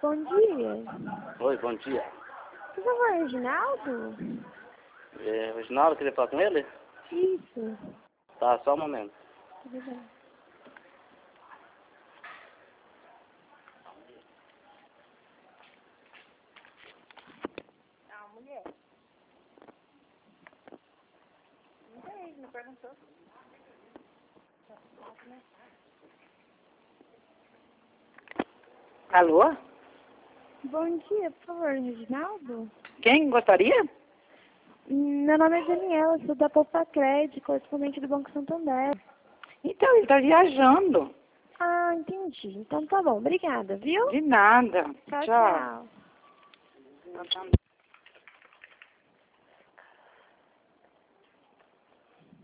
Bom dia. Oi, bom dia. Por favor, Reginaldo? Reginaldo, queria falar com ele? Isso. Tá, só um momento. Tudo bem. Ah, mulher. Não sei, não perguntou. Alô? Bom dia, por favor, Reginaldo? Quem gostaria? Meu nome é Daniela, sou da Poupa Crédito, correspondente do Banco Santander. Então, ele está viajando. Ah, entendi. Então tá bom, obrigada, viu? De nada. Tchau, Tchau. tchau. Tchau.